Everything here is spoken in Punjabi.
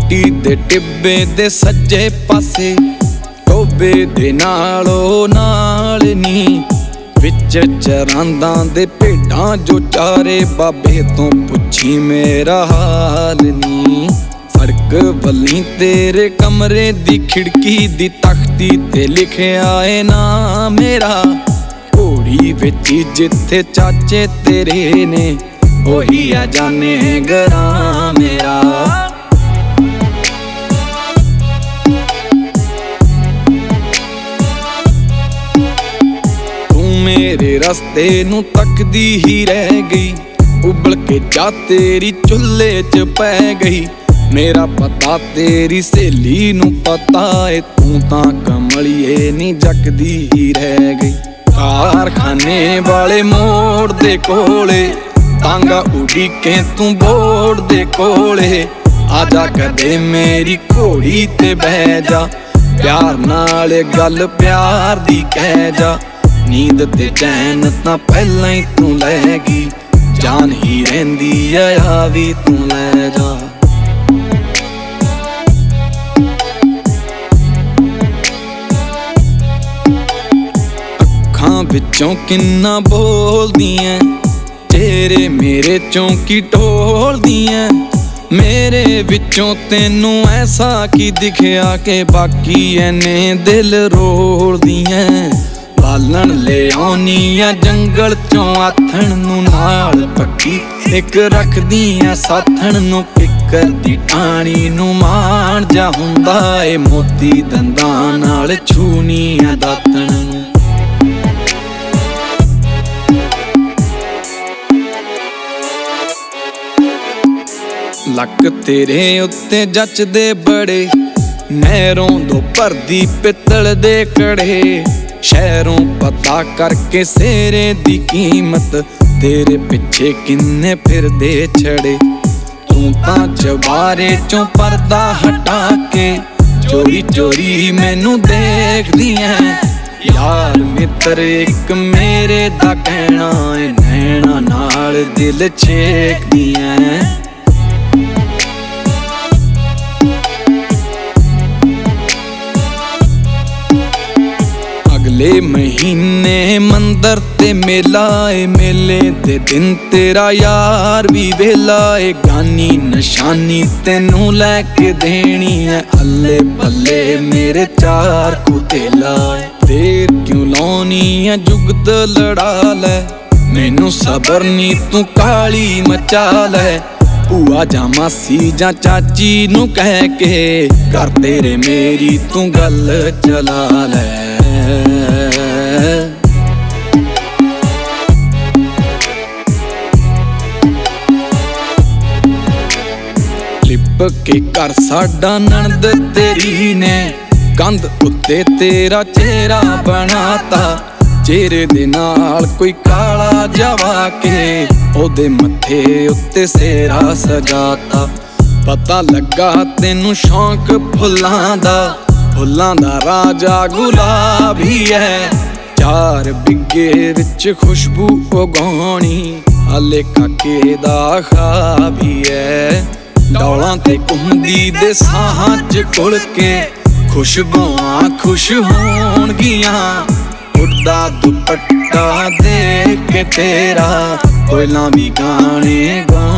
ਮਿੱਟੀ ਦੇ ਟਿੱਬੇ ਦੇ ਸੱਜੇ ਪਾਸੇ ਟੋਬੇ ਦੇ ਨਾਲੋਂ ਨਾਲ ਨੀ ਵਿੱਚ ਚਰਾਂਦਾਂ ਦੇ ਭੇਡਾਂ ਜੋ ਚਾਰੇ ਬਾਬੇ ਤੋਂ ਪੁੱਛੀ ਮੇਰਾ ਹਾਲ ਨੀ। ਸੜਕ ਵੱਲੀ ਤੇਰੇ ਕਮਰੇ ਦੀ ਖਿੜਕੀ ਦੀ ਤਖਤੀ ਤੇ ਲਿਖਿਆ ਏ ਨਾ ਮੇਰਾ। ਘੋੜੀ ਵਿੱਚ ਜਿੱਥੇ ਚਾਚੇ ਤੇਰੇ ਨੇ ਉਹੀ ਆ ਜਾਨੇ ਗਰਾਂ ਮੇਰਾ। ਮੇਰੇ ਰਸਤੇ ਨੂੰ ਤੱਕਦੀ ਹੀ ਰਹਿ ਗਈ, ਉਬਲ ਕੇ ਜਾ ਤੇਰੀ ਚੁੱਲ੍ਹੇ 'ਚ ਪੈ ਗਈ। ਮੇਰਾ ਪਤਾ ਤੇਰੀ ਸਹੇਲੀ ਨੂੰ ਪਤਾ ਏ, ਤੂੰ ਤਾਂ ਕਮਲੀਏ ਨੀ ਜੱਕਦੀ ਹੀ ਰਹਿ ਗਈ। ਕਾਰਖਾਨੇ ਵਾਲੇ ਮੋੜ ਦੇ ਕੋਲੇ ਤਾਂਗਾ ਉਡੀਕੇ ਤੂੰ ਬੋੜ ਦੇ ਕੋਲੇ। ਆਜਾ ਕਦੇ ਮੇਰੀ ਘੋੜੀ ਤੇ ਬਹਿ ਜਾ, ਪਿਆਰ ਨਾਲ ਗੱਲ ਪਿਆਰ ਦੀ ਕਹਿ ਜਾ। ਨੀਂਦ ਤੇ ਚੈਨ ਤਾਂ ਪਹਿਲਾਂ ਹੀ ਤੂੰ ਲੈ ਗਈ, ਜਾਨ ਹੀ ਰਹਿੰਦੀ ਆ ਵੀ ਤੂੰ ਲੈ ਜਾ। ਅੱਖਾਂ ਵਿੱਚੋਂ ਕਿੰਨਾ ਬੋਲਦੀਆਂ, ਚਿਹਰੇ ਮੇਰੇ ਚੋਂ ਕੀ ਢੋਲਦੀਆਂ। ਮੇਰੇ ਵਿੱਚੋਂ ਤੈਨੂੰ ਐਸਾ ਕੀ ਦਿਖਿਆ ਕਿ ਬਾਕੀ ਐਨੇ ਦਿਲ ਰੋਲਦੀਆਂ। ਬਾਲਣ ਲੈ ਆਉਣੀ ਆ ਜੰਗਲ ਚੋਂ ਆਥਣ ਨੂੰ ਨਾਲ ਪੱਕੀ, ਇੱਕ ਰੱਖਦੀ ਆ ਸਾਥਣ ਨੂੰ ਕਿੱਕਰ ਦੀ ਟਾਣੀ ਨੂੰ। ਮਾਣ ਜਾ ਹੁੰਦਾ ਏ ਮੋਤੀ ਦੰਦਾਂ ਨਾਲ ਛੂਣੀ ਆ ਦਾਤਣ ਨੂੰ। ਲੱਕ ਤੇਰੇ ਉੱਤੇ ਜੱਚਦੇ ਬੜੇ, ਨਹਿਰੋਂ ਦੋ ਭਰਦੀ ਪਿੱਤਲ ਦੇ ਕੜੇ। ਸ਼ਹਿਰੋਂ ਪਤਾ ਕਰਕੇ ਸੇਰੇ ਦੀ ਕੀਮਤ, ਤੇਰੇ ਪਿੱਛੇ ਕਿੰਨੇ ਫਿਰਦੇ ਛੜੇ। ਤੂੰ ਤਾਂ ਚਬਾਰੇ ਚੋਂ ਪਰਦਾ ਹਟਾ ਕੇ ਚੋਰੀ ਚੋਰੀ ਮੈਨੂੰ ਦੇਖਦੀ ਐ। ਯਾਰ ਮਿੱਤਰ ਇੱਕ ਮੇਰੇ ਦਾ ਕਹਿਣਾ ਏ, ਨੈਣਾ ਨਾਲ ਦਿਲ ਛੇਕਦੀ ਐ। ਅਗਲੇ ਮਹੀਨੇ ਮੰਦਰ ਤੇ ਮੇਲਾ ਏ, ਮੇਲੇ ਦੇ ਦਿਨ ਤੇਰਾ ਯਾਰ ਵੀ ਵੇਲਾ ਏ। ਗਾਨੀ ਨਿਸ਼ਾਨੀ ਤੈਨੂੰ ਲੈ ਕੇ ਦੇਣੀ ਐ, ਅੱਲੇ ਬੱਲੇ ਮੇਰੇ ਚਾਰ ਕੁਤੇਲਾ ਏ। ਦੇਰ ਕਿਉਂ ਲਾਉਣੀ ਐ ਜੁਗਤ ਲੜਾ ਲੈ, ਮੈਨੂੰ ਸਬਰ ਨੀ ਤੂੰ ਕਾਲੀ ਮਚਾ ਲੈ। ਭੂਆ ਜਾਂ ਮਾਸੀ ਜਾਂ ਚਾਚੀ ਨੂੰ ਕਹਿ ਕੇ ਕਰ ਤੇਰੇ ਮੇਰੀ ਤੂੰ ਗੱਲ ਚਲਾ ਲੈ। ਲਿਪ ਕੇ ਘਰ ਸਾਡਾ ਨਣਦ ਤੇਰੀ ਨੇ, ਕੰਧ ਉੱਤੇ ਤੇਰਾ ਚਿਹਰਾ ਬਣਾਤਾ। ਚਿਹਰੇ ਦੇ ਨਾਲ ਕੋਈ ਕਾਲਾ ਜਵਾ ਕੇ ਉਹਦੇ ਮੱਥੇ ਉੱਤੇ ਸੇਰਾ ਸਜਾਤਾ। ਪਤਾ ਲੱਗਾ ਤੈਨੂੰ ਸ਼ੌਂਕ ਫੁੱਲਾਂ ਦਾ, ਫੁੱਲਾਂ ਦਾ ਰਾਜਾ ਗੁਲਾਬ ਹੀ ਹੈ। 4 ਬਿੱਗੇ ਵਿੱਚ ਖੁਸ਼ਬੂ ਉਗਾਉਣੀ ਹਾਲੇ ਕਾਕੇ ਦਾ ਖਾਬ ਹੀ ਹੈ। ਡੌਲਾਂ ਤੇ ਘੁੰਮਦੀ ਦੇ ਸਾਹਾਂ 'ਚ ਘੁਲ ਕੇ ਖੁਸ਼ਬੂਆਂ ਖੁਸ਼ ਹੋਣਗੀਆਂ। ਉੱਡਦਾ ਦੁਪੱਟਾ ਦੇਖ ਕੇ ਤੇਰਾ ਕੋਇਲਾਂ ਵੀ ਗਾਣੇ ਗਾ